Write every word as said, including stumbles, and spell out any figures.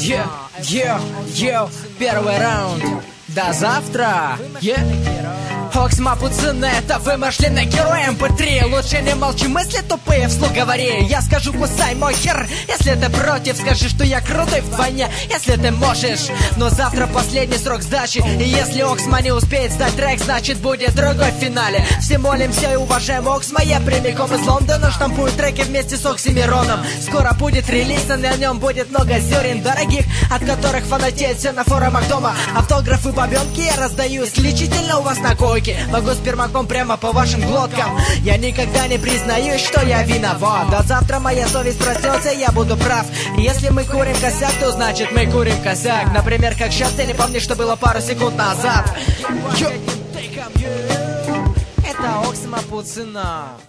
Е, е, е, первый раунд. До завтра. Е. Оксма пацаны, это вымышленный герой эм пэ три. Лучше не молчи, мысли тупые вслух говори. Я скажу, кусай мой хер. Если ты против, скажи, что я крутой вдвойне. Если ты можешь, но завтра последний срок сдачи. И если Оксма не успеет сдать трек, значит будет другой в финале. Все молимся и уважаем Оксма. Я прямиком из Лондона штампую треки вместе с Оксимироном. Скоро будет релиз, и на нем будет много зерен дорогих, от которых фанатеют все на форумах дома. Автографы, бабенки я раздаю исключительно у вас на койке. Могу спермаком прямо по вашим глоткам. Я никогда не признаюсь, что я виноват. До завтра моя совесть проснется, я буду прав. Если мы курим косяк, то значит мы курим косяк. Например, как сейчас, ты не помнишь, что было пару секунд назад. Йо. Это Оксма пацана.